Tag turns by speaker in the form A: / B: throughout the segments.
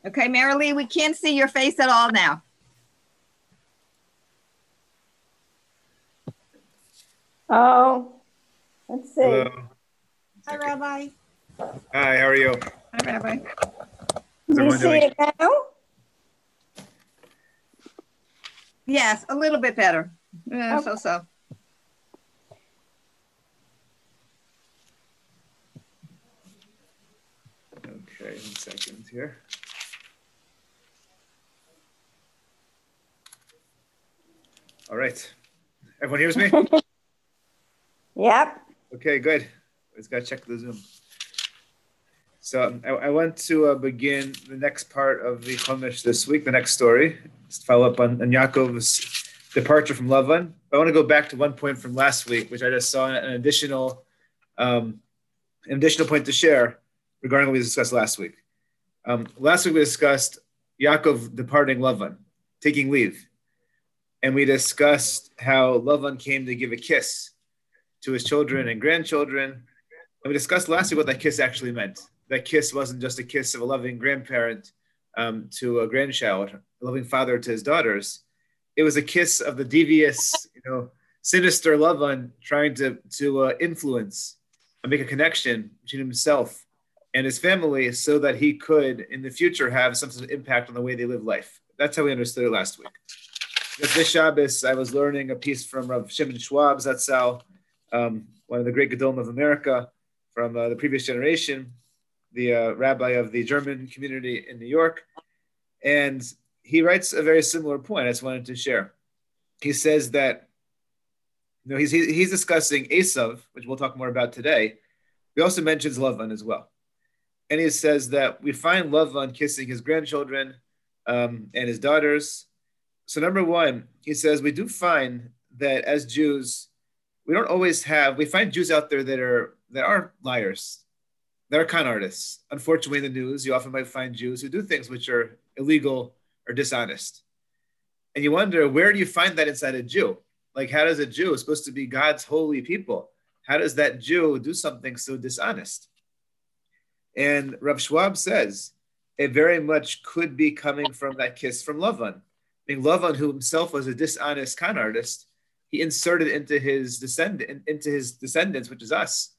A: Okay, Marilee, we can't see your face at all now.
B: Oh, let's see.
C: Hello.
A: Hi, Rabbi.
C: Hi, how are you?
A: Hi, Rabbi.
C: How's
B: Can you
C: everyone
B: see
C: doing?
B: it now?
A: Yes, a little bit better. Yeah,
B: Okay.
A: so.
C: Okay, 1 second here. All right. Everyone hears me?
B: Yep.
C: Okay, good. Let's gotta check the Zoom. So I want to begin the next part of the Chumash this week, the next story. Just follow up on Yaakov's departure from Lavan. I want to go back to one point from last week, which I just saw an additional point to share regarding what we discussed last week. Last week we discussed Yaakov departing Lavan, taking leave. And we discussed how Lavan came to give a kiss to his children and grandchildren. And we discussed last week what that kiss actually meant. That kiss wasn't just a kiss of a loving grandparent to a grandchild, a loving father to his daughters. It was a kiss of the devious, sinister Lavan trying to influence and make a connection between himself and his family so that he could, in the future, have some sort of impact on the way they live life. That's how we understood it last week. This Shabbos, I was learning a piece from Rav Shimon Schwab Zatzal, one of the great Gedolim of America from the previous generation, the rabbi of the German community in New York. And he writes a very similar point I just wanted to share. He says that he's discussing Esav, which we'll talk more about today. He also mentions Lavan as well. And he says that we find Lavan kissing his grandchildren and his daughters. So number one, he says we do find that as Jews, we find Jews out there that are liars, that are con artists. Unfortunately, in the news, you often might find Jews who do things which are illegal or dishonest. And you wonder, where do you find that inside a Jew? Like, how does a Jew, who's supposed to be God's holy people, how does that Jew do something so dishonest? And Rav Schwab says it very much could be coming from that kiss from Lavan. I mean, Lavan, who himself was a dishonest con artist, he inserted into his descendants, which is us,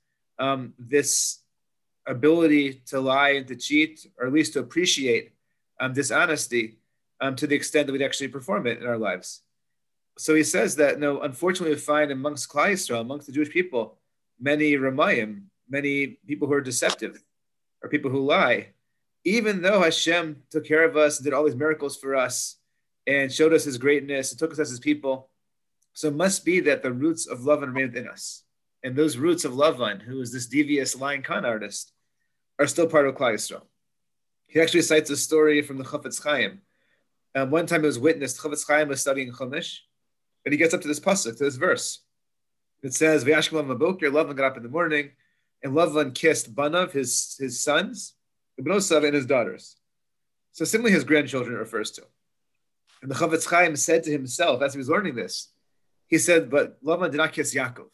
C: this ability to lie and to cheat, or at least to appreciate dishonesty to the extent that we'd actually perform it in our lives. So he says that, unfortunately, we find amongst Klal Yisrael, amongst the Jewish people, many Ramayim, many people who are deceptive, or people who lie, even though Hashem took care of us and did all these miracles for us and showed us his greatness and took us as his people. So it must be that the roots of Lavan remain within us. And those roots of Lavan, who is this devious lying con artist, are still part of Klal Yisrael. He actually cites a story from the Chafetz Chaim. One time it was witnessed, Chafetz Chaim was studying Chumash, and he gets up to this pasuk, to this verse. It says, V'yashkem Lavan Lavan got up in the morning, and Lavan kissed Banav, his sons, Bnosav, and his daughters. So simply his grandchildren it refers to. And the Chafetz Chaim said to himself, as he was learning this, he said, but Lavan did not kiss Yaakov.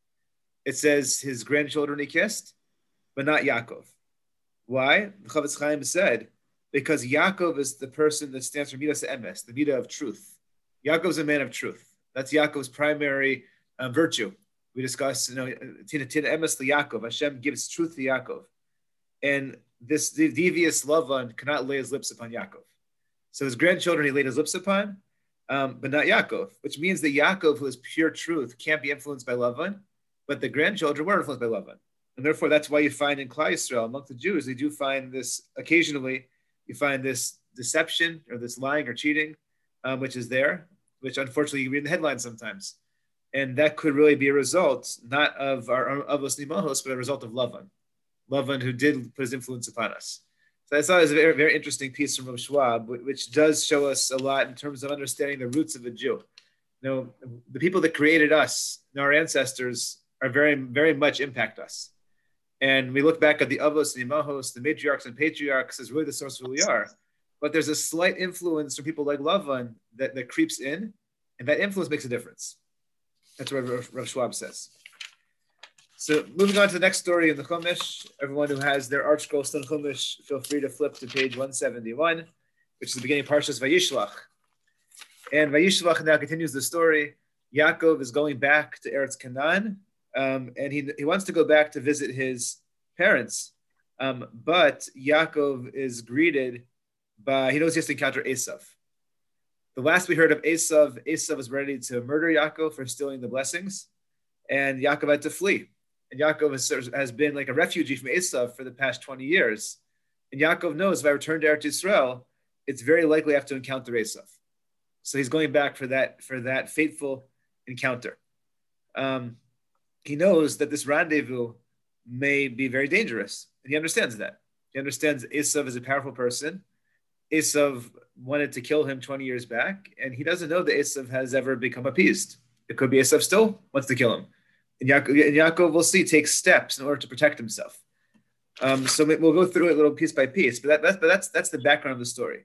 C: It says his grandchildren he kissed, but not Yaakov. Why? The Chafetz Chaim said, because Yaakov is the person that stands for Midas Emes, the Midah of truth. Yaakov is a man of truth. That's Yaakov's primary virtue. We discussed, Tina Emes to Yaakov. Hashem gives truth to Yaakov. And this devious Lavan cannot lay his lips upon Yaakov. So his grandchildren he laid his lips upon, but not Yaakov, which means that Yaakov, who is pure truth, can't be influenced by Lavan, but the grandchildren were influenced by Lavan. And therefore, that's why you find in Klal Yisrael, among the Jews, they do find this, occasionally, you find this deception or this lying or cheating, which is there, which unfortunately you read in the headlines sometimes. And that could really be a result, not of our Avos Nimahos, but a result of Lavan, who did put his influence upon us. So I thought it was a very, very interesting piece from Rav Schwab, which does show us a lot in terms of understanding the roots of a Jew. The people that created us, our ancestors, are very, very much impact us. And we look back at the Avos and the Imahos, the matriarchs and patriarchs as really the source of who we are. But there's a slight influence from people like Lavan that creeps in, and that influence makes a difference. That's what Rav Schwab says. So moving on to the next story in the Chumash, everyone who has their art scroll still in Chumash, feel free to flip to page 171, which is the beginning of Parshas Vayishlach. And Vayishlach now continues the story. Yaakov is going back to Eretz Canaan, and he wants to go back to visit his parents. But Yaakov is greeted by, he knows he has to encounter Esav. The last we heard of Esav was ready to murder Yaakov for stealing the blessings, and Yaakov had to flee. And Yaakov has been like a refugee from Esav for the past 20 years. And Yaakov knows if I return to Eretz Yisrael, it's very likely I have to encounter Esav. So he's going back for that fateful encounter. He knows that this rendezvous may be very dangerous, and he understands that. He understands Esav is a powerful person. Esav wanted to kill him 20 years back, and he doesn't know that Esav has ever become appeased. It could be Esav still wants to kill him. And Yaakov, we'll see, takes steps in order to protect himself. So we'll go through it a little piece by piece, but that's the background of the story.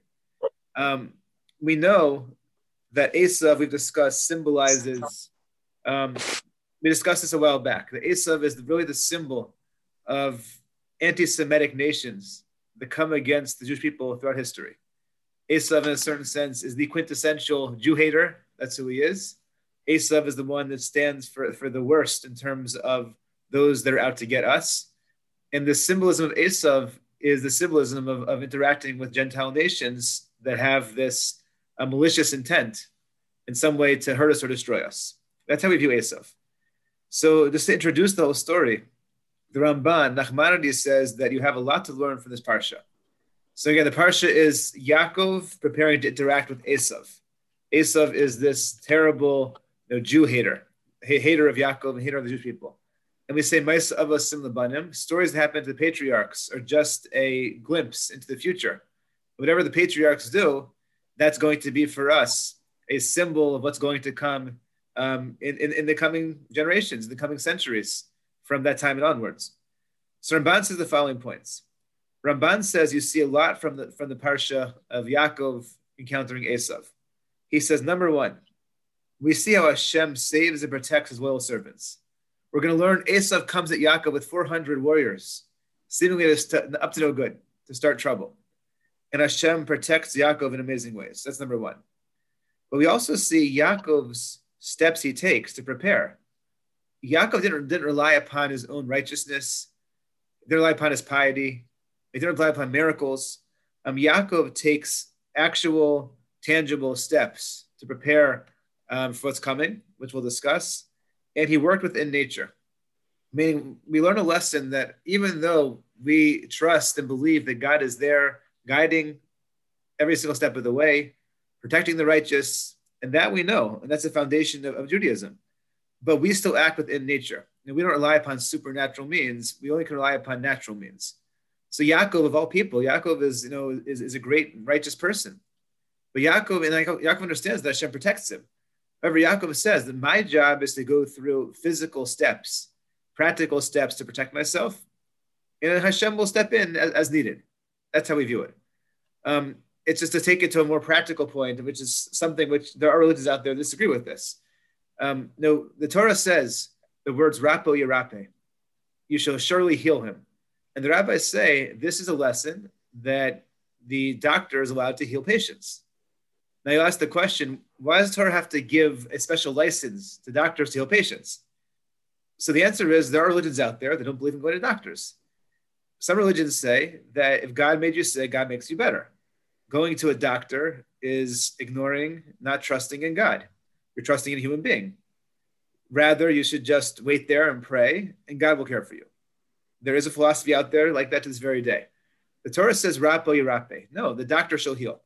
C: We know that Esav, we've discussed, symbolizes, we discussed this a while back, that Esav is really the symbol of anti-Semitic nations that come against the Jewish people throughout history. Esav, in a certain sense, is the quintessential Jew hater. That's who he is. Esav is the one that stands for the worst in terms of those that are out to get us. And the symbolism of Esav is the symbolism of interacting with Gentile nations that have this malicious intent in some way to hurt us or destroy us. That's how we view Esav. So just to introduce the whole story, the Ramban, Nachmanides, says that you have a lot to learn from this parsha. So again, the parsha is Yaakov preparing to interact with Esav. Esav is this terrible Jew hater of Yaakov and hater of the Jewish people. And we say, Ma'aseh Avos Sim Labanim, stories that happen to the patriarchs are just a glimpse into the future. Whatever the patriarchs do, that's going to be for us a symbol of what's going to come in the coming generations, in the coming centuries from that time and onwards. So Ramban says the following points. Ramban says you see a lot from the parsha of Yaakov encountering Esav. He says, number one, we see how Hashem saves and protects his loyal servants. We're going to learn Esav comes at Yaakov with 400 warriors, seemingly up to no good, to start trouble. And Hashem protects Yaakov in amazing ways. That's number one. But we also see Yaakov's steps he takes to prepare. Yaakov didn't rely upon his own righteousness. He didn't rely upon his piety. He didn't rely upon miracles. Yaakov takes actual, tangible steps to prepare for what's coming, which we'll discuss. And he worked within nature. Meaning, we learn a lesson that even though we trust and believe that God is there, guiding every single step of the way, protecting the righteous, and that we know, and that's the foundation of Judaism. But we still act within nature. And we don't rely upon supernatural means. We only can rely upon natural means. So Yaakov, of all people, Yaakov is a great righteous person. But Yaakov understands that Hashem protects him. However, Yaakov says that my job is to go through physical steps, practical steps to protect myself, and Hashem will step in as needed. That's how we view it. It's just to take it to a more practical point, which is something which there are religions out there that disagree with this. No, the Torah says the words "rapo yirape," you shall surely heal him, and the rabbis say this is a lesson that the doctor is allowed to heal patients. Now you ask the question, why does the Torah have to give a special license to doctors to heal patients? So the answer is there are religions out there that don't believe in going to doctors. Some religions say that if God made you sick, God makes you better. Going to a doctor is ignoring, not trusting in God. You're trusting in a human being. Rather, you should just wait there and pray, and God will care for you. There is a philosophy out there like that to this very day. The Torah says, "Rapo yirape." No, the doctor shall heal.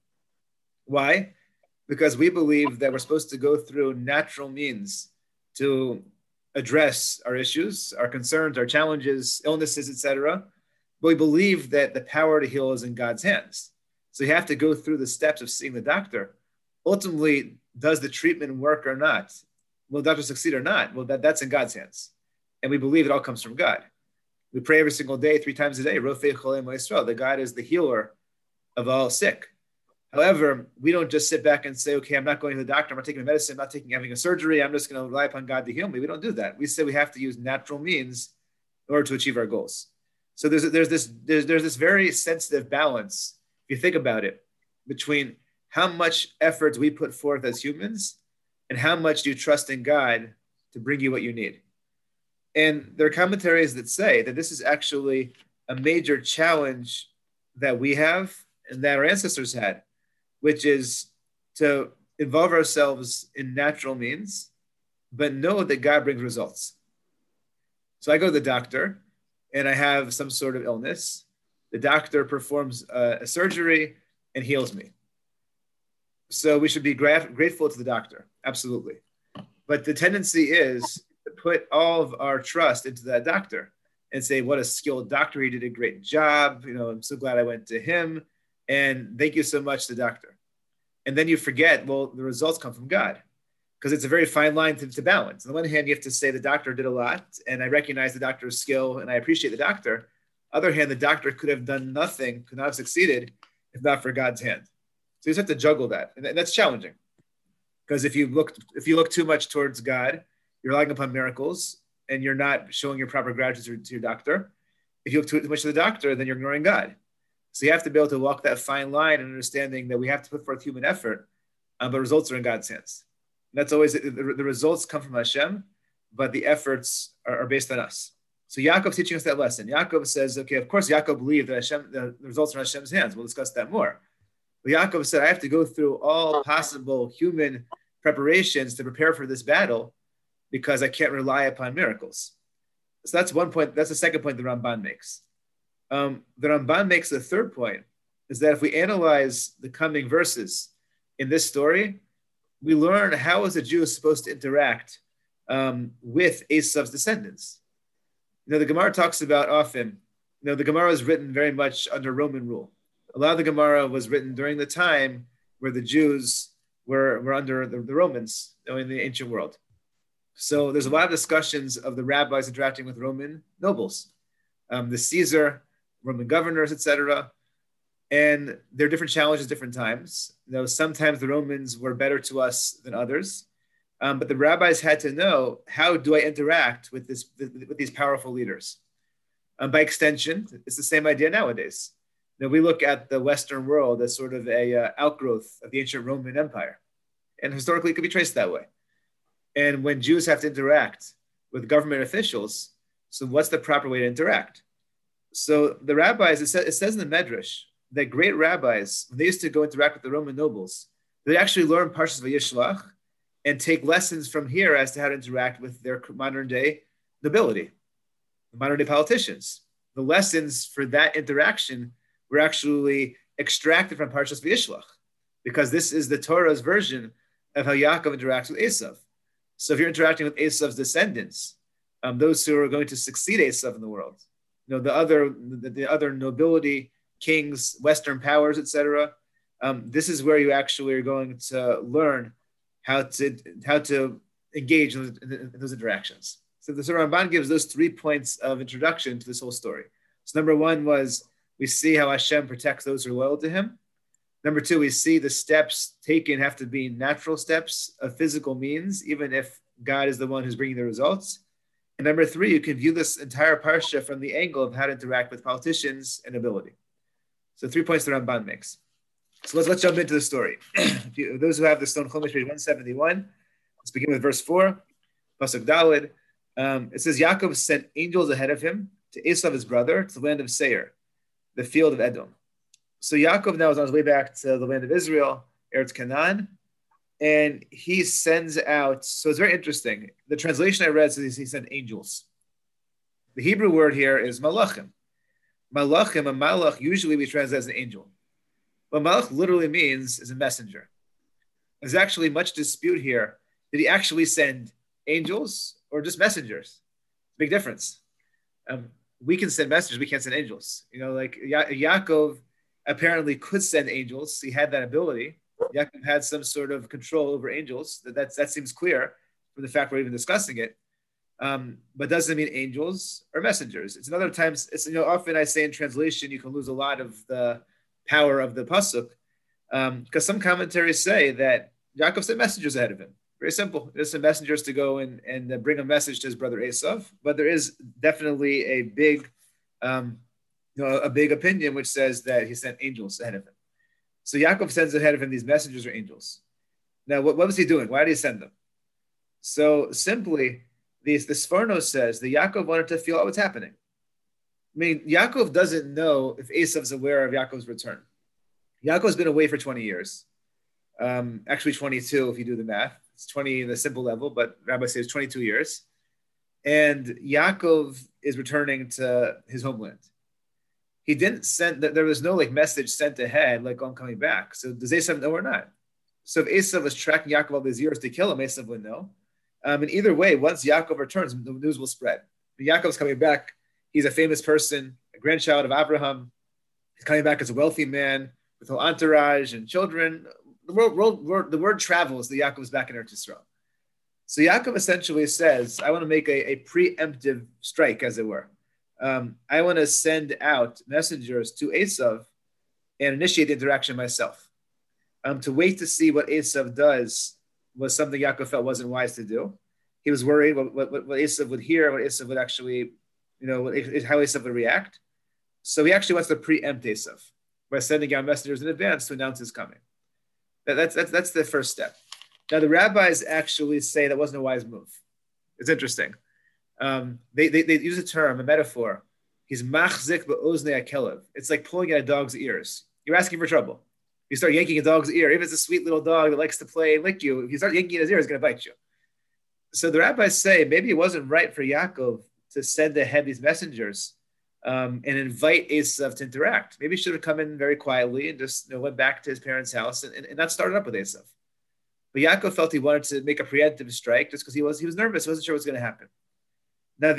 C: Why? Because we believe that we're supposed to go through natural means to address our issues, our concerns, our challenges, illnesses, etc. But we believe that the power to heal is in God's hands. So you have to go through the steps of seeing the doctor. Ultimately, does the treatment work or not? Will the doctor succeed or not? Well, that's in God's hands. And we believe it all comes from God. We pray every single day, 3 times a day, Rofei Cholei Yisrael, that God is the healer of all sick. However, we don't just sit back and say, okay, I'm not going to the doctor, I'm not taking medicine, I'm not having a surgery, I'm just going to rely upon God to heal me. We don't do that. We say we have to use natural means in order to achieve our goals. So there's this very sensitive balance, if you think about it, between how much effort we put forth as humans and how much do you trust in God to bring you what you need. And there are commentaries that say that this is actually a major challenge that we have and that our ancestors had, which is to involve ourselves in natural means, but know that God brings results. So I go to the doctor and I have some sort of illness. The doctor performs a surgery and heals me. So we should be grateful to the doctor, absolutely. But the tendency is to put all of our trust into that doctor and say, what a skilled doctor, he did a great job. I'm so glad I went to him. And thank you so much, the doctor. And then you forget, well, the results come from God, because it's a very fine line to balance. On the one hand, you have to say the doctor did a lot, and I recognize the doctor's skill, and I appreciate the doctor. On the other hand, the doctor could have done nothing, could not have succeeded if not for God's hand. So you just have to juggle that, and that's challenging, because if you look too much towards God, you're relying upon miracles, and you're not showing your proper gratitude to your doctor. If you look too much to the doctor, then you're ignoring God. So you have to be able to walk that fine line and understanding that we have to put forth human effort, but results are in God's hands. And that's always the results come from Hashem, but the efforts are based on us. So Yaakov's teaching us that lesson. Yaakov says, okay, of course, Yaakov believed that the results are in Hashem's hands. We'll discuss that more. But Yaakov said, I have to go through all possible human preparations to prepare for this battle because I can't rely upon miracles. So that's one point. That's the second point the Ramban makes. The Ramban makes the third point, is that if we analyze the coming verses in this story, we learn how is a Jew supposed to interact with Esav's descendants. The Gemara talks about often, the Gemara is written very much under Roman rule. A lot of the Gemara was written during the time where the Jews were under the Romans in the ancient world. So there's a lot of discussions of the rabbis interacting with Roman nobles, the Caesar, Roman governors, etc. And there are different challenges, different times. Sometimes the Romans were better to us than others, but the rabbis had to know, how do I interact with these powerful leaders? By extension, it's the same idea nowadays. We look at the Western world as sort of a outgrowth of the ancient Roman Empire, and historically it could be traced that way. And when Jews have to interact with government officials, so what's the proper way to interact? So the rabbis, it says in the Medrash that great rabbis, when they used to go interact with the Roman nobles, they actually learn Parshas Vayishlach and take lessons from here as to how to interact with their modern day nobility, the modern day politicians. The lessons for that interaction were actually extracted from Parshas Vayishlach, because this is the Torah's version of how Yaakov interacts with Esav. So if you're interacting with Esav's descendants, those who are going to succeed Esav in the world, the other nobility, kings, Western powers, etc. This is where you actually are going to learn how to engage in those interactions. So the Ramban gives those 3 points of introduction to this whole story. So number one was, we see how Hashem protects those who are loyal to him. Number two, we see the steps taken have to be natural steps of physical means, even if God is the one who's bringing the results. And number three, you can view this entire parsha from the angle of how to interact with politicians and ability. So 3 points the Ramban makes. So let's jump into the story. Those who have the Stone Chumash, page 171, let's begin with verse 4, Pasuk Daled. It says, Yaakov sent angels ahead of him to Esav, his brother, to the land of Seir, the field of Edom. So Yaakov now is on his way back to the land of Israel, Eretz Canaan, and he sends out, so it's very interesting. The translation I read says he sent angels. The Hebrew word here is malachim. Malachim, a malach, usually we translate as an angel. What malach literally means is a messenger. There's actually much dispute here. Did he actually send angels or just messengers? Big difference. We can send messengers, we can't send angels. Like Yaakov apparently could send angels. He had that ability. Yaakov had some sort of control over angels. That seems clear from the fact we're even discussing it. But doesn't mean angels or messengers. It's another times. It's often I say in translation you can lose a lot of the power of the pasuk, because some commentaries say that Yaakov sent messengers ahead of him. Very simple. Just some messengers to go and bring a message to his brother Esav. But there is definitely a big, a big opinion which says that he sent angels ahead of him. So Yaakov sends ahead of him these messengers or angels. Now, what was he doing? Why did he send them? So simply, the Sforno says that Yaakov wanted to feel out what's happening. I mean, Yaakov doesn't know if Esav's aware of Yaakov's return. Yaakov's been away for 20 years. Actually 22 if you do the math. It's 20 in the simple level, but Rabbi says 22 years. And Yaakov is returning to his homeland. He didn't send, there was no like message sent ahead, like, oh, I'm coming back. So does Esav know or not? So if Esav was tracking Yaakov all these years to kill him, Esav would know. And either way, once Yaakov returns, the news will spread. When Yaakov's coming back, he's a famous person, a grandchild of Abraham. He's coming back as a wealthy man with an entourage and children. The word travels that Yaakov's back in Eretz Yisrael. So Yaakov essentially says, I want to make a preemptive strike, as it were. I want to send out messengers to Esav and initiate the interaction myself. To wait to see what Esav does was something Yaakov felt wasn't wise to do. He was worried what Esav would hear, what Esav would actually, how Esav would react. So he actually wants to preempt Esav by sending out messengers in advance to announce his coming. That's the first step. Now the rabbis actually say that wasn't a wise move. It's interesting. They use a term, a metaphor. He's machzik be'oznei akelev. It's like pulling at a dog's ears. You're asking for trouble. You start yanking a dog's ear. If it's a sweet little dog that likes to play and lick you, if you start yanking his ear, it's going to bite you. So the rabbis say maybe it wasn't right for Yaakov to send ahead these messengers and invite Esav to interact. Maybe he should have come in very quietly and just went back to his parents' house and not started up with Esav. But Yaakov felt he wanted to make a preemptive strike just because he was nervous. He wasn't sure what's going to happen. Now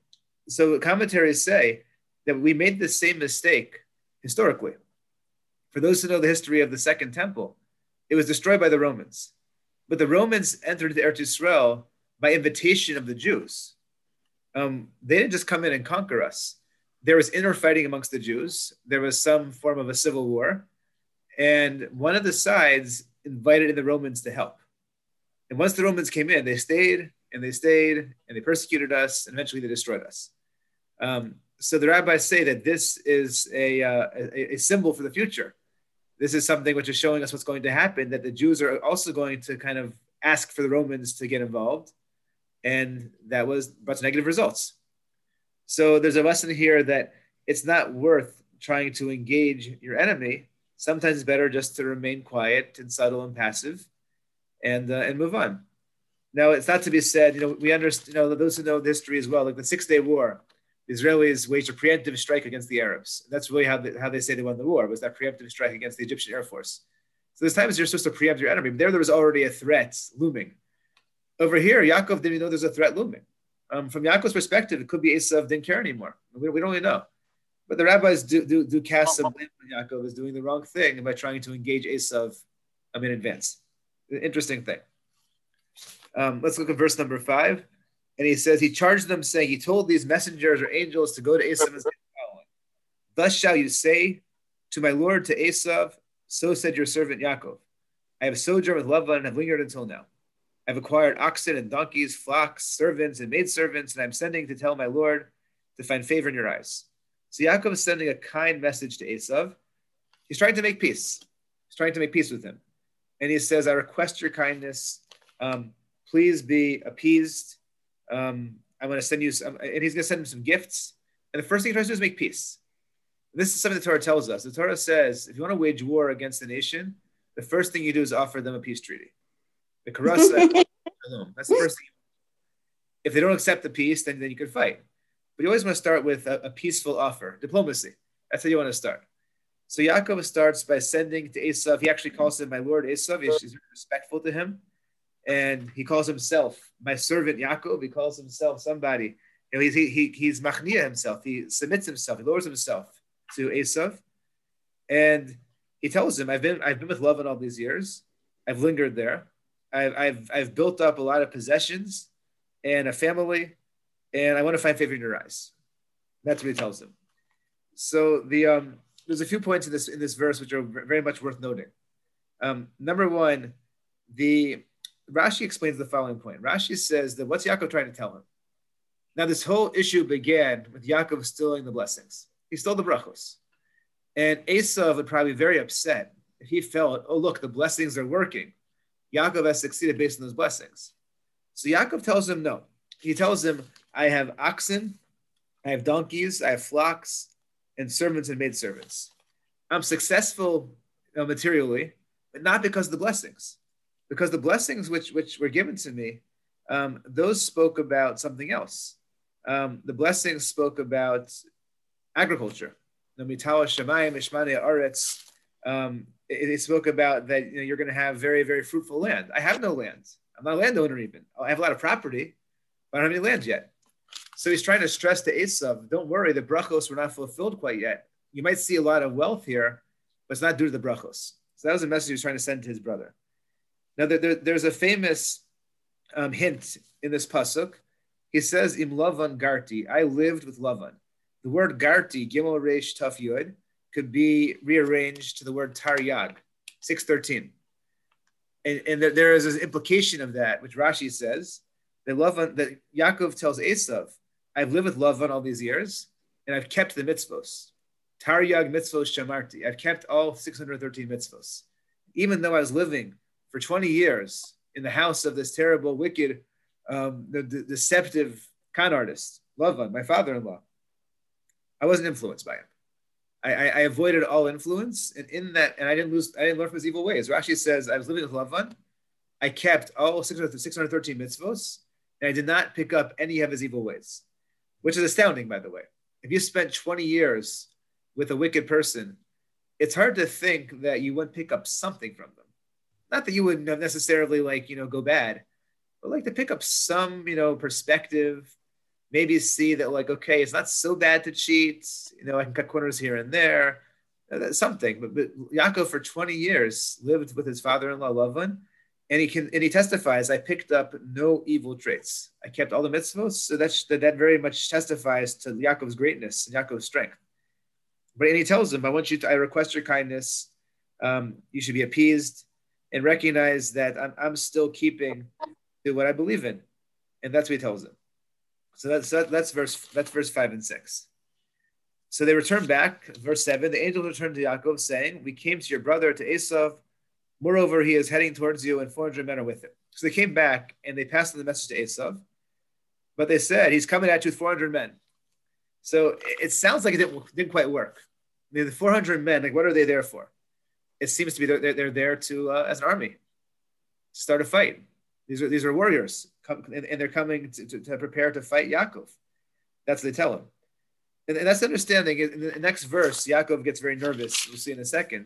C: so commentaries say that we made the same mistake historically. For those who know the history of the Second Temple, it was destroyed by the Romans. But the Romans entered the Eretz Yisrael by invitation of the Jews. They didn't just come in and conquer us. There was inner fighting amongst the Jews. There was some form of a civil war. And one of the sides invited in the Romans to help. And once the Romans came in, they stayed and they persecuted us, and eventually they destroyed us. So the rabbis say that this is a symbol for the future. This is something which is showing us what's going to happen, that the Jews are also going to kind of ask for the Romans to get involved. And that brought negative results. So there's a lesson here that it's not worth trying to engage your enemy. Sometimes it's better just to remain quiet and subtle and passive and move on. Now, it's not to be said, we understand, those who know the history as well, like the 6-Day War, the Israelis waged a preemptive strike against the Arabs. That's really how they say they won the war, was that preemptive strike against the Egyptian Air Force. So there's times you're supposed to preempt your enemy. There was already a threat looming. Over here, Yaakov didn't even know there's a threat looming. From Yaakov's perspective, it could be Esav didn't care anymore. We don't really know. But the rabbis do cast some blame on Yaakov as doing the wrong thing by trying to engage Esav in advance. Interesting thing. Let's look at verse number 5. And he says, he charged them saying, he told these messengers or angels to go to Esav and say, thus shall you say to my Lord, to Esav, so said your servant Yaakov. I have sojourned with Lavan and have lingered until now. I've acquired oxen and donkeys, flocks, servants, and maidservants, and I'm sending to tell my Lord to find favor in your eyes. So Yaakov is sending a kind message to Esav. He's trying to make peace. He's trying to make peace with him. And he says, I request your kindness. Please be appeased. I'm going to send you some, and he's going to send him some gifts. And the first thing he tries to do is make peace. This is something the Torah tells us. The Torah says, if you want to wage war against a nation, the first thing you do is offer them a peace treaty. The karasa, that's the first thing. If they don't accept the peace, then you can fight. But you always want to start with a peaceful offer, diplomacy. That's how you want to start. So Yaakov starts by sending to Esav. He actually calls him my Lord Esav. He's respectful to him. And he calls himself my servant Yaakov. He calls himself somebody. He's machnia himself. He submits himself. He lowers himself to Esav. And he tells him, I've been with Lavan all these years. I've lingered there. I've built up a lot of possessions and a family, and I want to find favor in your eyes. That's what he tells him. So there's a few points in this verse which are very much worth noting. Number one, the Rashi explains the following point. Rashi says that what's Yaakov trying to tell him? Now, this whole issue began with Yaakov stealing the blessings. He stole the brachos. And Esav would probably be very upset if he felt, oh, look, the blessings are working. Yaakov has succeeded based on those blessings. So Yaakov tells him no. He tells him, I have oxen, I have donkeys, I have flocks, and servants and maidservants. I'm successful materially, but not because of the blessings. Because the blessings which were given to me, those spoke about something else. The blessings spoke about agriculture. It spoke about that you're going to have very, very fruitful land. I have no land. I'm not a landowner even. I have a lot of property, but I don't have any land yet. So he's trying to stress to Esav, don't worry, the brachos were not fulfilled quite yet. You might see a lot of wealth here, but it's not due to the brachos. So that was a message he was trying to send to his brother. Now, there's a famous hint in this pasuk. He says, Im Lavan Garti, I lived with Lavan. The word Garti, Gimel Reish Taf Yud, could be rearranged to the word Taryag, 613. And there is an implication of that, which Rashi says, that Yaakov tells Esav, I've lived with Lavan all these years, and I've kept the mitzvos. Taryag mitzvos shamarti. I've kept all 613 mitzvos. Even though I was living for 20 years in the house of this terrible, wicked, the deceptive con artist, Lavan, my father-in-law, I wasn't influenced by him. I avoided all influence, and in that, and I didn't learn from his evil ways. Rashi says, I was living with Lavan, I kept all 613 mitzvos, and I did not pick up any of his evil ways, which is astounding, by the way. If you spent 20 years with a wicked person, it's hard to think that you wouldn't pick up something from them. Not that you wouldn't necessarily go bad, but to pick up some, perspective, maybe see that okay, it's not so bad to cheat. I can cut corners here and there, something. But Yaakov for 20 years lived with his father-in-law Lavan, and he testifies, I picked up no evil traits. I kept all the mitzvahs. So that very much testifies to Yaakov's greatness and Yaakov's strength. And he tells him, I request your kindness. You should be appeased and recognize that I'm still keeping to what I believe in. And that's what he tells him. So that's verse 5 and 6. So they return back, verse 7. The angel returned to Yaakov, saying, we came to your brother, to Esav. Moreover, he is heading towards you, and 400 men are with him. So they came back, and they passed on the message to Esav. But they said, he's coming at you with 400 men. So it sounds like it didn't quite work. The 400 men, what are they there for? It seems to be they're there to as an army, to start a fight. These are warriors, and they're coming to prepare to fight Yaakov. That's what they tell him. And that's the understanding. In the next verse, Yaakov gets very nervous. We'll see in a second.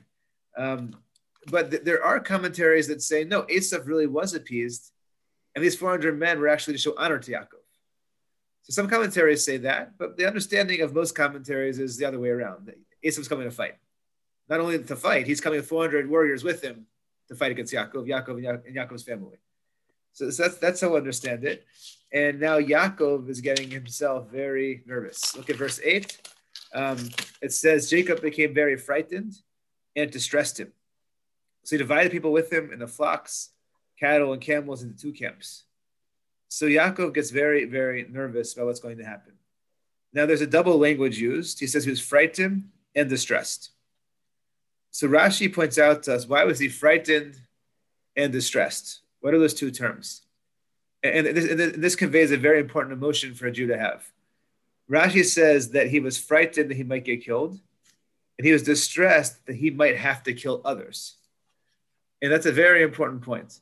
C: But there are commentaries that say, no, Esav really was appeased, and these 400 men were actually to show honor to Yaakov. So some commentaries say that, but the understanding of most commentaries is the other way around. Esav's coming to fight. Not only to fight, he's coming with 400 warriors with him to fight against Yaakov and Yaakov's family. So that's how I understand it. And now Yaakov is getting himself very nervous. Look at verse 8. It says, Jacob became very frightened and distressed him. So he divided people with him in the flocks, cattle, and camels into two camps. So Yaakov gets very, very nervous about what's going to happen. Now there's a double language used. He says he was frightened and distressed. So Rashi points out to us, why was he frightened and distressed? What are those two terms? And this conveys a very important emotion for a Jew to have. Rashi says that he was frightened that he might get killed, and he was distressed that he might have to kill others. And that's a very important point.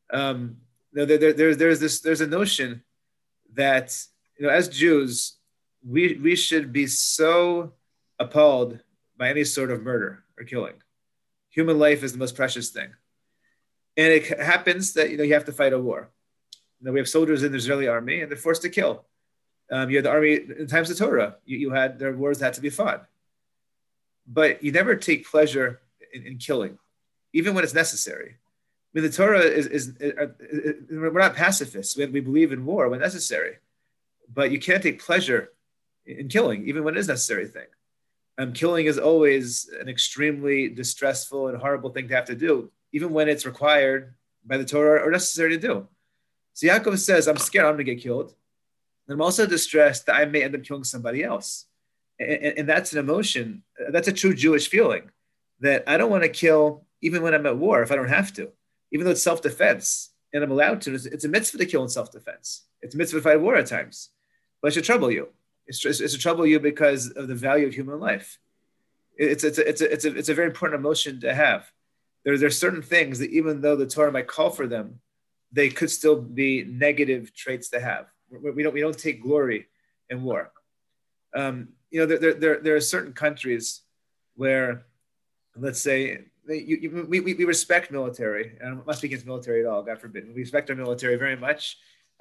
C: There's a notion that as Jews, we should be so appalled by any sort of murder or killing. Human life is the most precious thing. And it happens that you have to fight a war. We have soldiers in the Israeli army, and they're forced to kill. You had the army in times of Torah. There were wars that had to be fought. But you never take pleasure in killing, even when it's necessary. I mean, the Torah we're not pacifists. We believe in war when necessary. But you can't take pleasure in killing, even when it is a necessary thing. Killing is always an extremely distressful and horrible thing to have to do, even when it's required by the Torah are necessary to do. So Yaakov says, I'm scared I'm going to get killed. And I'm also distressed that I may end up killing somebody else. And that's an emotion. That's a true Jewish feeling that I don't want to kill even when I'm at war if I don't have to, even though it's self-defense and I'm allowed to. It's a mitzvah to kill in self-defense. It's a mitzvah to fight war at times, but it should trouble you. It's to trouble you because of the value of human life. It's a very important emotion to have. There's certain things that even though the Torah might call for them, they could still be negative traits to have. We don't take glory in war. There are certain countries where, let's say, we respect military. And I'm not speaking against military at all, God forbid. We respect our military very much,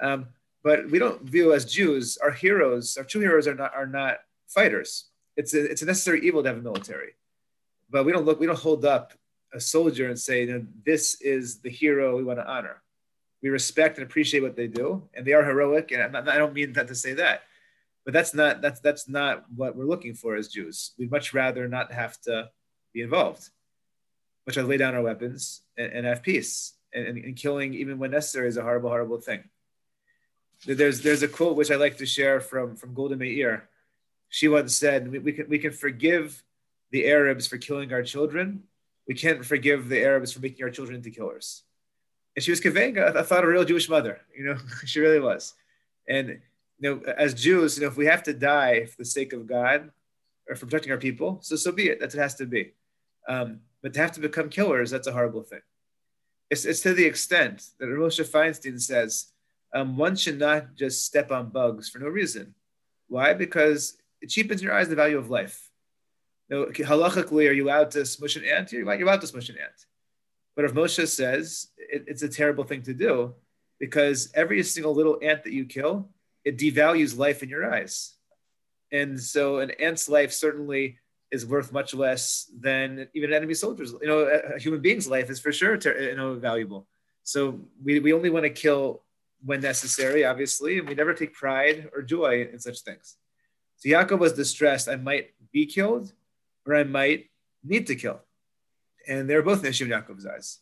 C: but we don't view as Jews our heroes. Our true heroes are not fighters. It's a necessary evil to have a military, but we don't hold up a soldier and say, this is the hero we want to honor. We respect and appreciate what they do, and they are heroic. And I don't mean that to say that, but that's not what we're looking for as Jews. We'd much rather not have to be involved. Much rather lay down our weapons and have peace. And killing, even when necessary, is a horrible, horrible thing. There's a quote which I like to share from Golda Meir. She once said, "We can forgive the Arabs for killing our children. We can't forgive the Arabs for making our children into killers." And she was conveying, I thought, a real Jewish mother. She really was. And as Jews, if we have to die for the sake of God or for protecting our people, so be it. That's what it has to be. But to have to become killers, that's a horrible thing. It's to the extent that Moshe Feinstein says, one should not just step on bugs for no reason. Why? Because it cheapens in your eyes the value of life. Halachically, are you allowed to smush an ant? You're allowed to smush an ant. But if Moshe says it's a terrible thing to do, because every single little ant that you kill, it devalues life in your eyes. And so an ant's life certainly is worth much less than even an enemy soldier's. A human being's life is for sure valuable. So we only want to kill when necessary, obviously, and we never take pride or joy in such things. So Yaakov was distressed. I might be killed, or I might need to kill. And they're both an issue in Yaakov's eyes.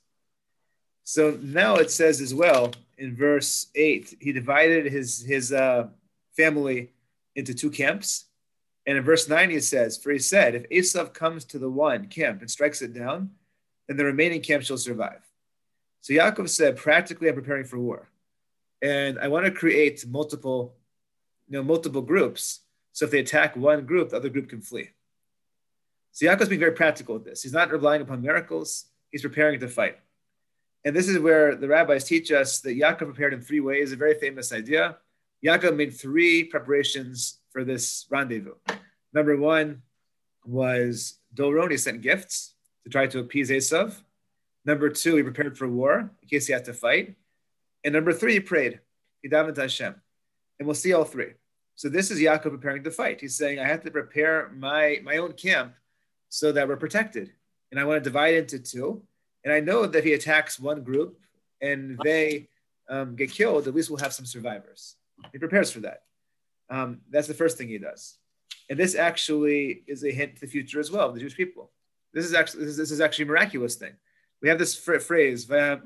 C: So now it says as well in verse 8, he divided his family into two camps. And in verse 9, he says, for he said, if Esav comes to the one camp and strikes it down, then the remaining camp shall survive. So Yaakov said, practically, I'm preparing for war. And I want to create multiple groups. So if they attack one group, the other group can flee. So Yaakov's being very practical with this. He's not relying upon miracles. He's preparing to fight. And this is where the rabbis teach us that Yaakov prepared in three ways, a very famous idea. Yaakov made three preparations for this rendezvous. Number one was Doron. He sent gifts to try to appease Esav. Number two, he prepared for war in case he had to fight. And number three, he prayed. He davened to Hashem. And we'll see all three. So this is Yaakov preparing to fight. He's saying, I have to prepare my own camp so that we're protected. And I want to divide into two. And I know that if he attacks one group and they get killed, at least we'll have some survivors. He prepares for that. That's the first thing he does. And this actually is a hint to the future as well, of the Jewish people. This is actually a miraculous thing. We have this phrase, the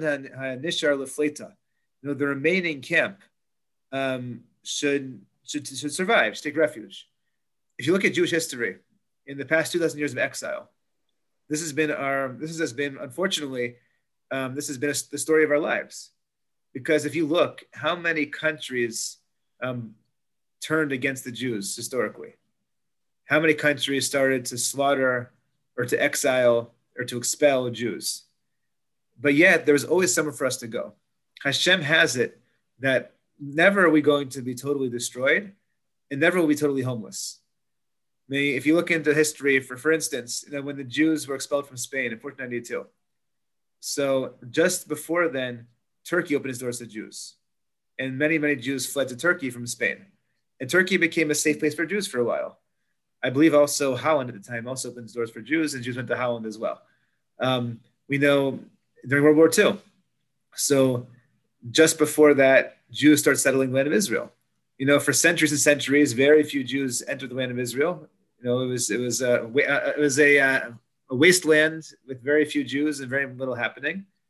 C: remaining camp should survive, should take refuge. If you look at Jewish history, in the past 2,000 years of exile, this has been unfortunately, the story of our lives. Because if you look, how many countries turned against the Jews historically? How many countries started to slaughter or to exile or to expel Jews? But yet there was always somewhere for us to go. Hashem has it that never are we going to be totally destroyed and never will be totally homeless. I mean, if you look into history, for instance, when the Jews were expelled from Spain in 1492, so just before then, Turkey opened its doors to Jews. And many, many Jews fled to Turkey from Spain. And Turkey became a safe place for Jews for a while. I believe also Holland at the time also opened its doors for Jews, and Jews went to Holland as well. We know during World War II. So just before that, Jews started settling the land of Israel. For centuries and centuries, very few Jews entered the land of Israel. It was a wasteland with very few Jews and very little happening.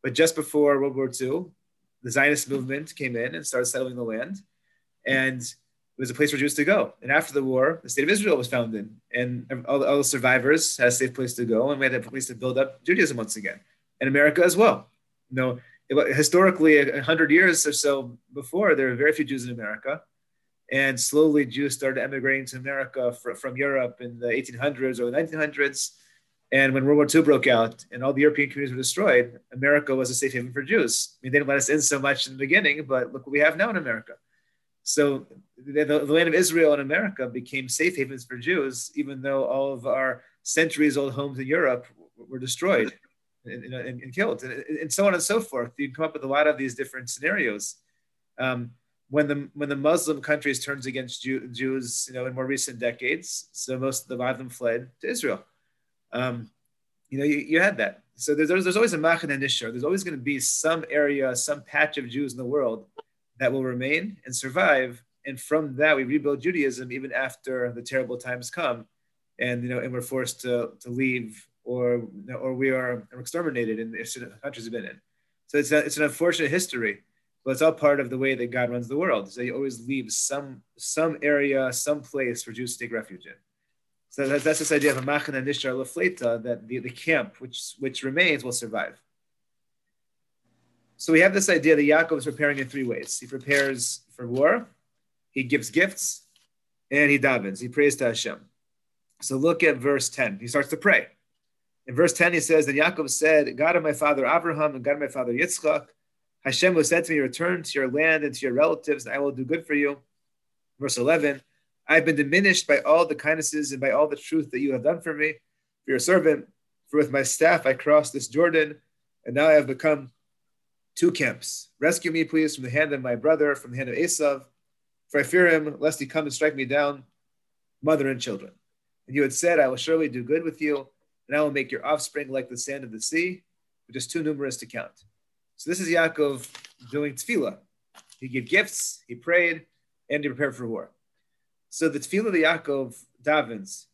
C: But just before World War II, the Zionist movement came in and started settling the land. And it was a place for Jews to go. And after the war, the state of Israel was founded, and all the survivors had a safe place to go, and we had a place to build up Judaism once again, and America as well. Historically, 100 years or so before, there were very few Jews in America, and slowly Jews started emigrating to America from Europe in the 1800s or the 1900s. And when World War II broke out and all the European communities were destroyed, America was a safe haven for Jews. I mean, they didn't let us in so much in the beginning, but look what we have now in America. So the land of Israel and America became safe havens for Jews, even though all of our centuries-old homes in Europe were destroyed and killed, and so on and so forth. You can come up with a lot of these different scenarios. When the Muslim countries turned against Jews, in more recent decades, so a lot of them fled to Israel. You had that. So there's always a Machane Nishar. There's always going to be some area, some patch of Jews in the world that will remain and survive, and from that we rebuild Judaism even after the terrible times come, and we're forced to leave, or we are exterminated in the countries we've been in. So it's an unfortunate history, but it's all part of the way that God runs the world. So He always leaves some area, some place for Jews to take refuge in. So that's this idea of a Machane Nishar Lefleta, that the camp which remains will survive. So we have this idea that Yaakov is preparing in three ways. He prepares for war, he gives gifts, and he davens. He prays to Hashem. So look at verse 10. He starts to pray. In verse 10, he says, "Then Yaakov said, God of my father Abraham and God of my father Yitzchak, Hashem who said to me, return to your land and to your relatives, and I will do good for you." Verse 11, "I've been diminished by all the kindnesses and by all the truth that you have done for me, for your servant. For with my staff I crossed this Jordan, and now I have become two camps. Rescue me, please, from the hand of my brother, from the hand of Esav, for I fear him, lest he come and strike me down, mother and children. And you had said, I will surely do good with you, and I will make your offspring like the sand of the sea, which is too numerous to count." So this is Yaakov doing tefillah. He gave gifts, he prayed, and he prepared for war. So the tefillah that Yaakov davens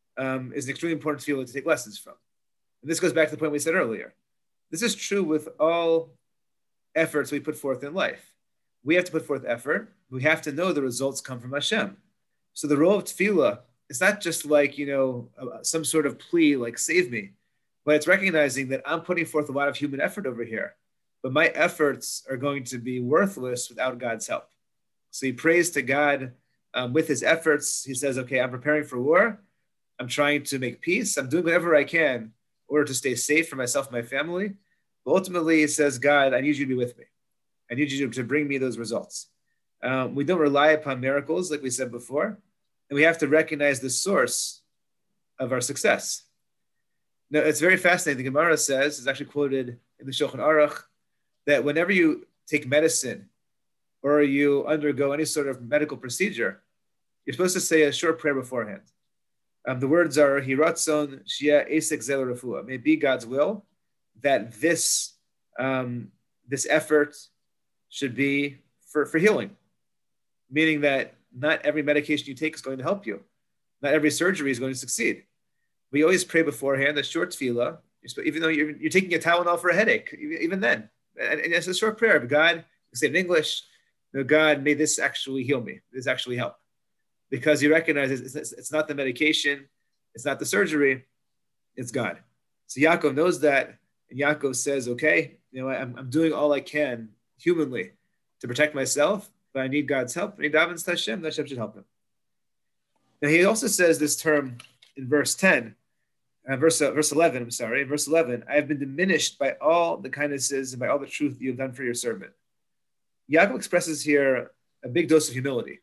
C: is an extremely important tefillah to take lessons from. And this goes back to the point we said earlier. This is true with all efforts we put forth in life. We have to put forth effort. We have to know the results come from Hashem. So the role of tefillah, it's not just like, some sort of plea like save me, but it's recognizing that I'm putting forth a lot of human effort over here, but my efforts are going to be worthless without God's help. So he prays to God with his efforts. He says, okay, I'm preparing for war. I'm trying to make peace. I'm doing whatever I can in order to stay safe for myself and my family. But ultimately, he says, God, I need you to be with me. I need you to bring me those results. We don't rely upon miracles, like we said before, and we have to recognize the source of our success. Now, it's very fascinating. The Gemara says, it's actually quoted in the Shulchan Aruch, that whenever you take medicine or you undergo any sort of medical procedure, you're supposed to say a short prayer beforehand. The words are, Hiratzon Shia Esek Zel Refuah. May it be God's will that this effort should be for healing, meaning that not every medication you take is going to help you. Not every surgery is going to succeed. We always pray beforehand, a short tefillah, even though you're taking a Tylenol for a headache, even then. And it's a short prayer, but God, you say it in English, God, may this actually heal me. This actually help. Because you recognize it's not the medication, it's not the surgery, it's God. So Yaakov knows that, and Yaakov says, okay, I'm doing all I can humanly to protect myself, but I need God's help. And he davens to Hashem, that Hashem should help him. Now he also says this term in verse 10, verse 11, verse 11, I have been diminished by all the kindnesses and by all the truth you have done for your servant. Yaakov expresses here a big dose of humility.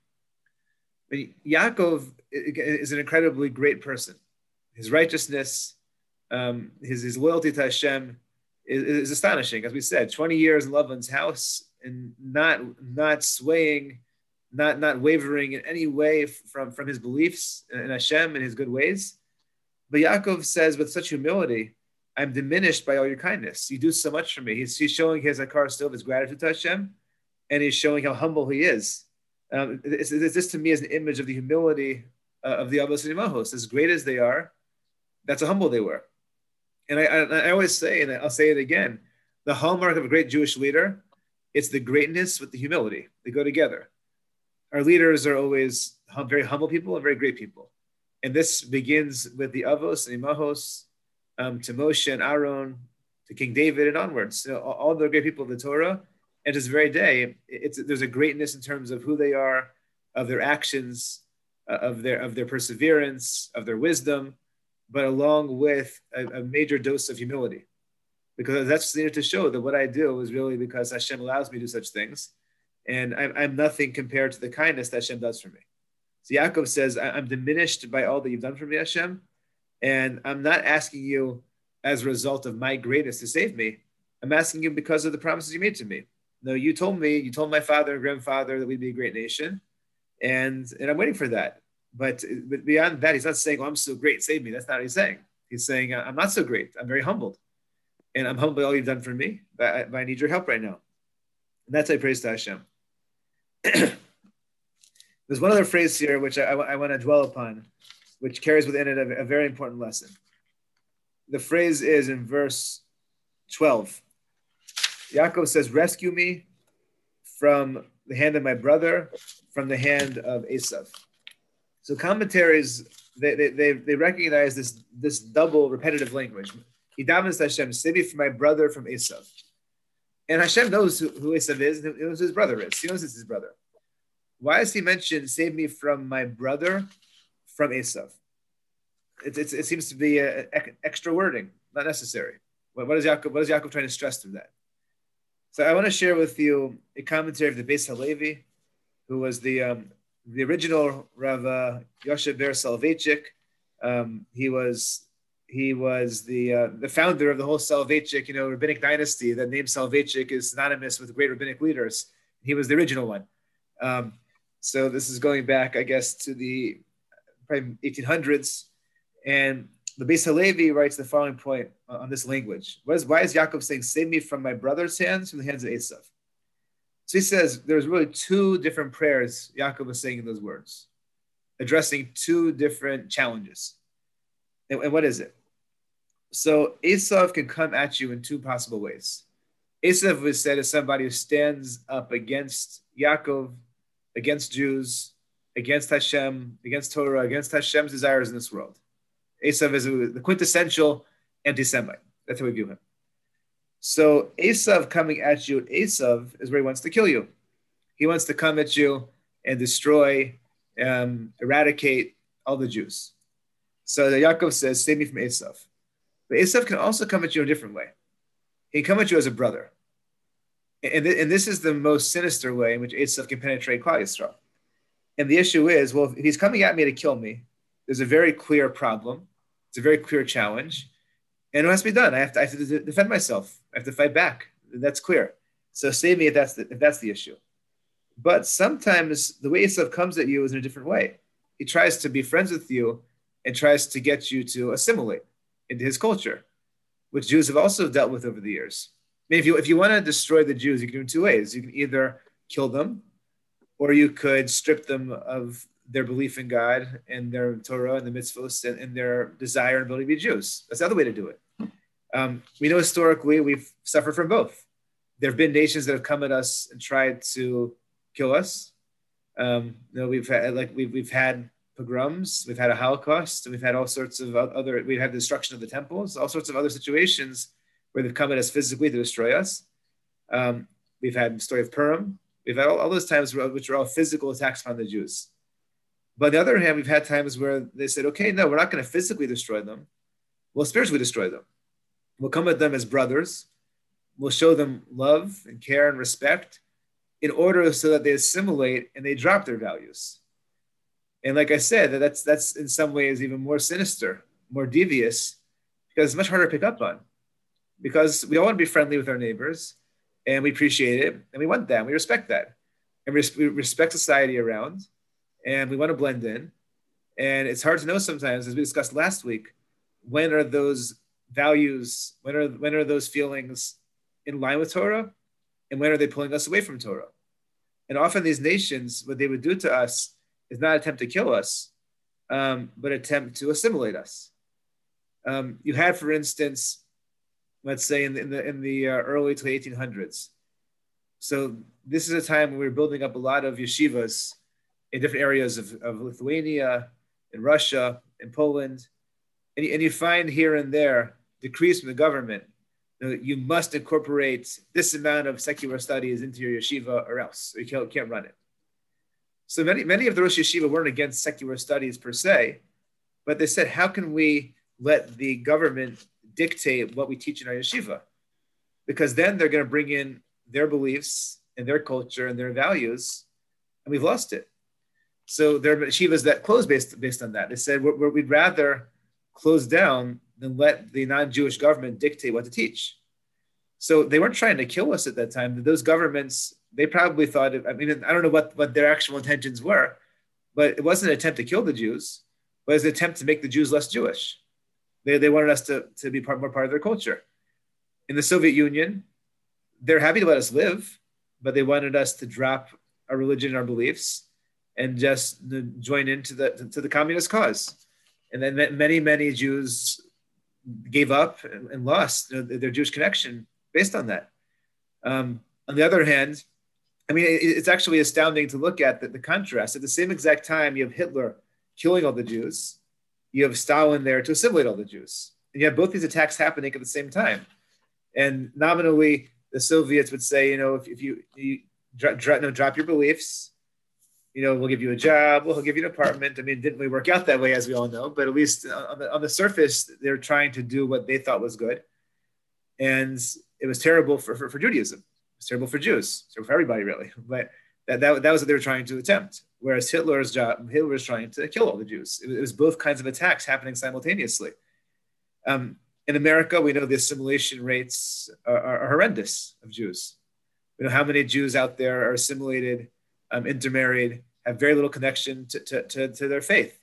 C: Yaakov is an incredibly great person. His righteousness, his loyalty to Hashem is astonishing. As we said, 20 years in Lavan's house and not swaying, not wavering in any way from his beliefs in Hashem and his good ways. But Yaakov says with such humility, I'm diminished by all your kindness. You do so much for me. He's showing his akar still of his gratitude to Hashem, and he's showing how humble he is. This to me is an image of the humility of the Avos and Imahos. As great as they are, that's how humble they were. And I always say, and I'll say it again, the hallmark of a great Jewish leader, it's the greatness with the humility. They go together. Our leaders are always very humble people and very great people. And this begins with the Avos and Imahos, to Moshe and Aaron, to King David and onwards. All the great people of the Torah. And to this very day, there's a greatness in terms of who they are, of their actions, of their perseverance, of their wisdom, but along with a major dose of humility. Because that's needed to show that what I do is really because Hashem allows me to do such things. And I'm nothing compared to the kindness that Hashem does for me. So Yaakov says, I'm diminished by all that you've done for me, Hashem. And I'm not asking you as a result of my greatness to save me. I'm asking you because of the promises you made to me. No, you told my father and grandfather that we'd be a great nation. And I'm waiting for that. But beyond that, he's not saying, oh, I'm so great, save me. That's not what he's saying. He's saying, I'm not so great. I'm very humbled. And I'm humbled by all you've done for me, but I need your help right now. And that's how I praise to Hashem. There's one other phrase here which I want to dwell upon, which carries within it a very important lesson. The phrase is in verse 12. Yaakov says, rescue me from the hand of my brother, from the hand of Esav. So commentaries, they recognize this double repetitive language. He davens to Hashem, save me from my brother, from Esav. And Hashem knows who Esav is, and knows who his brother is. He knows it's his brother. Why does he mention, save me from my brother, from Esav? It seems to be extra wording, not necessary. What is Yaakov trying to stress through that? So I want to share with you a commentary of the Beis Halevi, who was the original Rav Yoshe Ber Soloveitchik. He was the founder of the whole Soloveitchik, rabbinic dynasty. The name Soloveitchik is synonymous with great rabbinic leaders. He was the original one. So this is going back, I guess, to the probably 1800s. And the Beis Halevi writes the following point on this language. Why is Yaakov saying, save me from my brother's hands, from the hands of Esav? So he says there's really two different prayers Yaakov was saying in those words, addressing two different challenges. And what is it? So Esav can come at you in two possible ways. Esav was said as somebody who stands up against Yaakov, against Jews, against Hashem, against Torah, against Hashem's desires in this world. Esav is the quintessential anti-Semite. That's how we view him. So Esav coming at you, Esav is where he wants to kill you. He wants to come at you and destroy, eradicate all the Jews. So Yaakov says, save me from Esav. But Esav can also come at you in a different way. He can come at you as a brother. And this is the most sinister way in which Esav can penetrate Klal Yisrael. And the issue is, well, if he's coming at me to kill me, there's a very clear problem. It's a very clear challenge. And it has to be done. I have to defend myself. I have to fight back. That's clear. So save me if that's the issue. But sometimes the way Esav comes at you is in a different way. He tries to be friends with you and tries to get you to assimilate into his culture, which Jews have also dealt with over the years. I mean, if you want to destroy the Jews, you can do it in two ways. You can either kill them, or you could strip them of their belief in God and their Torah and the mitzvahs and their desire and ability to be Jews. That's the other way to do it. We know historically we've suffered from both. There have been nations that have come at us and tried to kill us. We've had pogroms, we've had a Holocaust, and we've had all sorts of we've had the destruction of the temples, all sorts of other situations where they've come at us physically to destroy us. We've had the story of Purim. We've had all those times which are all physical attacks upon the Jews. But on the other hand, we've had times where they said, okay, no, we're not going to physically destroy them. We'll spiritually destroy them. We'll come at them as brothers. We'll show them love and care and respect in order so that they assimilate and they drop their values. And like I said, that's in some ways even more sinister, more devious, because it's much harder to pick up on. Because we all want to be friendly with our neighbors, and we appreciate it, and we want that, and we respect that. And we respect society around, and we want to blend in. And it's hard to know sometimes, as we discussed last week, when are those values, when are those feelings in line with Torah, and when are they pulling us away from Torah? And often these nations, what they would do to us is not attempt to kill us, but attempt to assimilate us. You had, for instance, let's say in the early to 1800s. So this is a time when we were building up a lot of yeshivas in different areas of Lithuania, in Russia, in Poland. And you find here and there decrees from the government. You must incorporate this amount of secular studies into your yeshiva or else you can't run it. So many of the Rosh Yeshiva weren't against secular studies per se, but they said, how can we let the government dictate what we teach in our yeshiva? Because then they're going to bring in their beliefs and their culture and their values, and we've lost it. So there are yeshivas that closed based on that. They said, we'd rather close down than let the non-Jewish government dictate what to teach. So they weren't trying to kill us at that time. Those governments, they probably thought, I don't know what their actual intentions were, but it wasn't an attempt to kill the Jews, but it was an attempt to make the Jews less Jewish. They wanted us to be more part of their culture. In the Soviet Union, they're happy to let us live, but they wanted us to drop our religion and our beliefs and just join into the communist cause. And then many Jews gave up and lost their Jewish connection based on that. On the other hand, it's actually astounding to look at the contrast. At the same exact time, you have Hitler killing all the Jews. You have Stalin there to assimilate all the Jews. And you have both these attacks happening at the same time. And nominally, the Soviets would say, if you drop your beliefs, we'll give you a job, we'll give you an apartment. It didn't really work out that way, as we all know, but at least on the surface, they're trying to do what they thought was good. And it was terrible for Judaism. It was terrible for Jews, terrible for everybody, really. But that was what they were trying to attempt. Whereas Hitler was trying to kill all the Jews. It was both kinds of attacks happening simultaneously. In America, we know the assimilation rates are horrendous of Jews. We know how many Jews out there are assimilated, intermarried, have very little connection to their faith.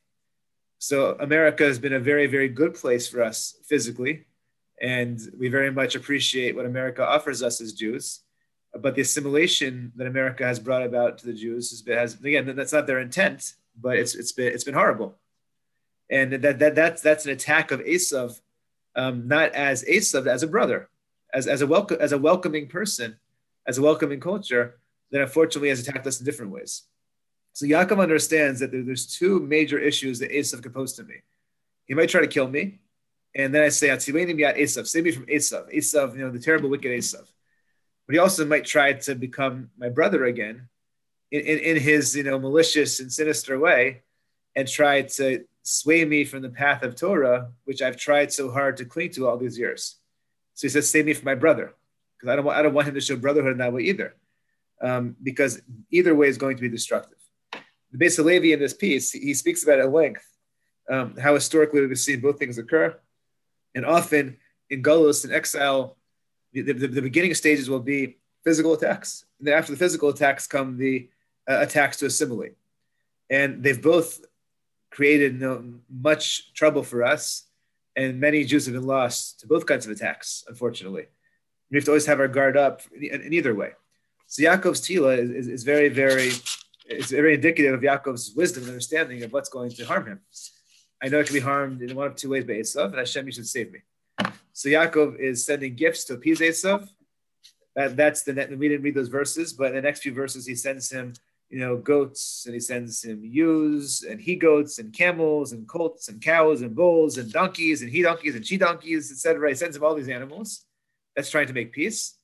C: So America has been a very, very good place for us physically, and we very much appreciate what America offers us as Jews. But the assimilation that America has brought about to the Jews has again, that's not their intent, but it's been horrible, and that's an attack of Esav, not as Esav, as a brother, as a welcoming person, as a welcoming culture that unfortunately has attacked us in different ways. So Yaakov understands that there's two major issues that Esav could pose to me. He might try to kill me, and then I say, "Atzileni miyat Esav, save me from Esav." Esav, the terrible, wicked Esav. But he also might try to become my brother again, in his malicious and sinister way, and try to sway me from the path of Torah, which I've tried so hard to cling to all these years. So he says, "Save me from my brother," because I don't want him to show brotherhood in that way either, because either way is going to be destructive. The Beis Halevi in this piece, he speaks about at length how historically we've seen both things occur, and often in Golus, in exile, the beginning stages will be physical attacks, and then after the physical attacks come the attacks to assimilate, and they've both created much trouble for us, and many Jews have been lost to both kinds of attacks. Unfortunately, we have to always have our guard up in either way. So Yaakov's tefillah is very, very, it's very indicative of Yaakov's wisdom and understanding of what's going to harm him. I know it can be harmed in one of two ways by Esav, and Hashem, you should save me. So Yaakov is sending gifts to appease Esav. That's we didn't read those verses, but in the next few verses, he sends him, goats, and he sends him ewes and he-goats and camels and colts and cows and bulls and donkeys and he-donkeys and she-donkeys, etc. He sends him all these animals. That's trying to make peace.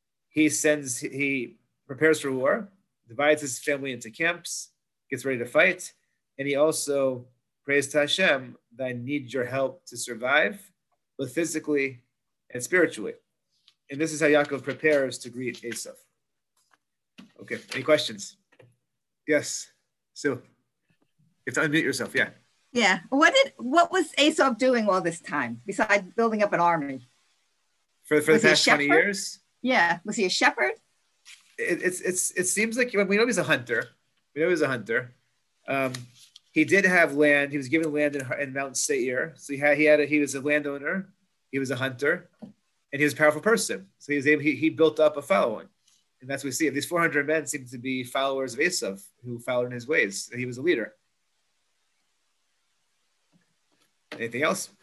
C: He prepares for war, divides his family into camps, gets ready to fight, and he also prays to Hashem that I need your help to survive, both physically and spiritually. And this is how Yaakov prepares to greet Esav. Okay, any questions? Yes, Sue. You have to unmute yourself, yeah.
A: Yeah. What was Esav doing all this time besides building up an army?
C: For the past 20 years?
A: Yeah. Was he a shepherd?
C: It seems like we know he's a hunter. He did have land. He was given land in Mount Seir. So he was a landowner. He was a hunter, and he was a powerful person. So he built up a following, and that's what we see. These 400 men seem to be followers of Esav who followed in his ways. He was a leader. Anything else?